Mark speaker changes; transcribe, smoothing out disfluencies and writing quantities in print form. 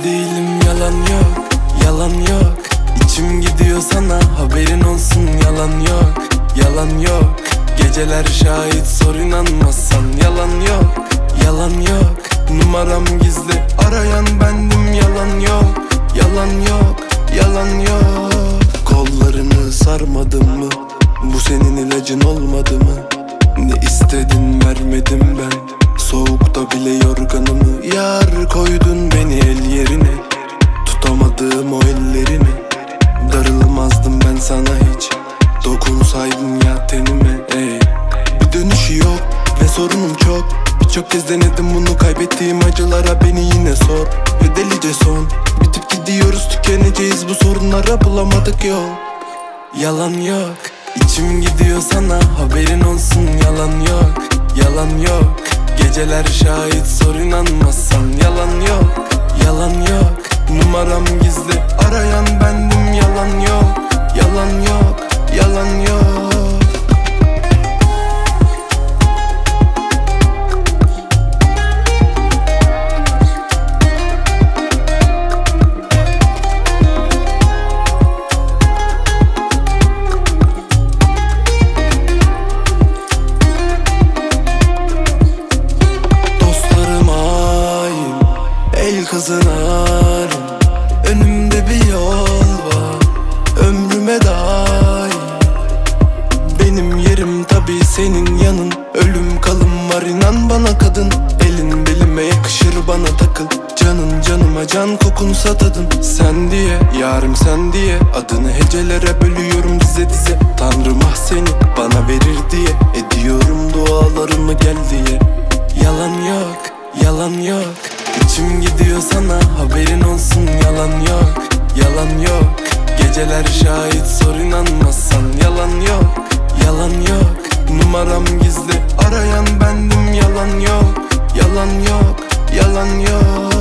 Speaker 1: gibi değilim, yalan yok, yalan yok. İçim gidiyor sana, haberin olsun, yalan yok, yalan yok. Geceler şahit, sor inanmazsan, yalan yok, yalan yok. Numaram gizli, arayan bendim, yalan yok, yalan yok, yalan yok. Kollarını sarmadım mı? Bu senin ilacın olmadı mı? Ne istedin vermedim ben, soğukta bile yorganımı. Yar koydun beni el yerine, tutamadım o ellerini. Darılmazdım ben sana hiç, dokunsaydın ya tenime. Bir dönüşü yok ve sorunum çok. Birçok kez denedim bunu, kaybettiğim acılara beni yine sor. Ve delice son, bitip gidiyoruz, tükeneceğiz bu sorunlara, bulamadık yol. Yalan yok, içim gidiyor sana, haberin olsun, yalan yok, yalan yok. Geceler şahit, sor inanmazsan, yalan yok, yalan yok. Numaram gizli, arayan bendim, yalan yok, yalan yok, yalan yok. El kazanarım, önümde bir yol var, ömrüme dair. Benim yerim tabi senin yanın, ölüm kalım var inan bana kadın. Elin belime yakışır, bana takıl, canın canıma can, kokunsa tadın. Sen diye yarım, sen diye adını hecelere bölüyorum dize dize. Tanrım ah seni bana verir diye, ediyorum dualarımı gel diye. Yalan yok, yalan yok. İçim gidiyor sana, haberin olsun, yalan yok, yalan yok. Geceler şahit, sor inanmazsan, yalan yok, yalan yok. Numaram gizli, arayan bendim, yalan yok, yalan yok, yalan yok.